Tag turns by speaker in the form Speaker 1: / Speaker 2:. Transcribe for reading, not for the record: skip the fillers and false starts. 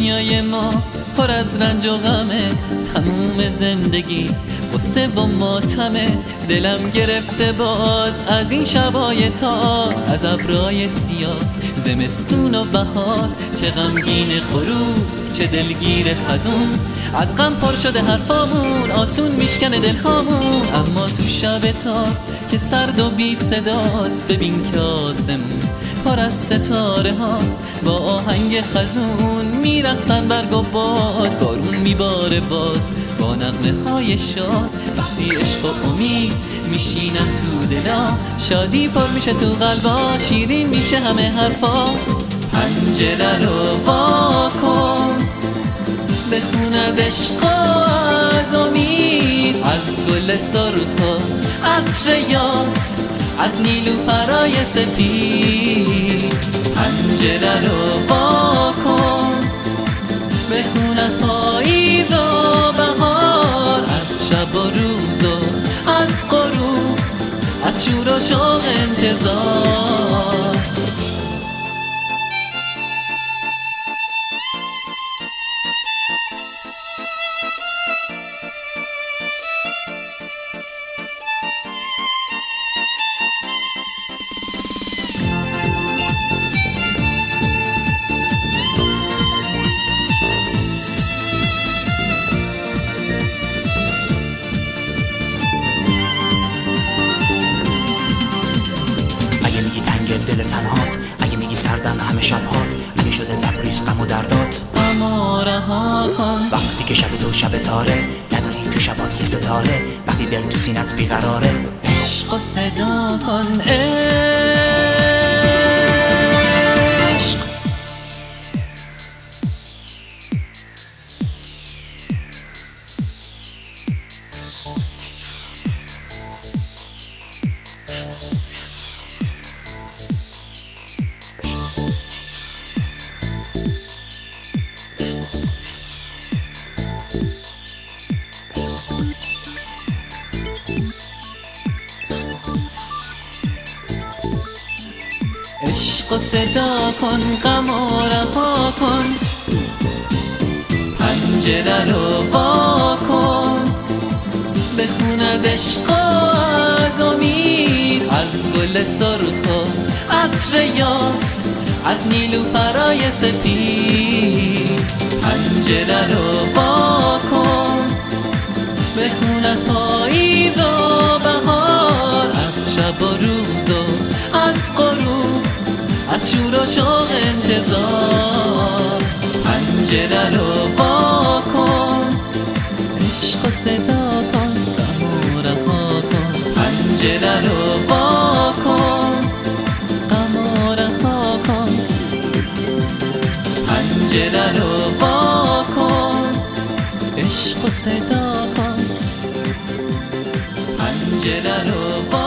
Speaker 1: دنیای ما پر از رنج و غمه، تموم زندگی غصه و ماتمه. دلم گرفته باز از این شبای تار، از ابرای سیاه زمستون و بهار. چه غمگین غروب چه دلگیر خزون، از غم پر شده حرفامون، آسون میشکنه دلهامون. اما تو شب تار که سرد و بی صداست، ببین که آسمون پر از ستاره هاست. با آهنگ خزون میرقصن برگ و باد، بارون میباره باز با نغمه های شاد. وقتی عشق و امید میشینن تو دلا، شادی پر میشه تو قلبا، شیرین میشه همه حرفا. پنجره رو وا کن، بخون از عشق و از امید، از گل سرخ و عطر یاس، از نیلوفرای سپید. پنجره رو وا کن، بخون از پاییز و بهار، از شب و روز و از غروب، از شور و شوق انتظار.
Speaker 2: دل تنهات، اگه میگی سردم همه شبهات، اگه شده لبریز غم و دردات،
Speaker 1: اما رها کن.
Speaker 2: وقتی که شب تو شب تاره، نداری تو شبات یه ستاره، وقتی دل تو سینت بیقراره،
Speaker 1: عشق و صدا کن. عشق و صدا کن، غم و رها کن. پنجره رو وا کن، بخون از عشق و از امید، از گل سرخ و عطر یاس، از نیلوفرای سپید. پنجره رو وا کن، بخون از پاییز و بهار، از شب و روز و از غروب، از شور و شوق انتظار. پنجره رو وا کن، عشق و صدا کن، غم و رها کن. پنجره رو وا کن، غم و رها کن. پنجره رو وا کن، عشق و صدا کن. پنجره رو وا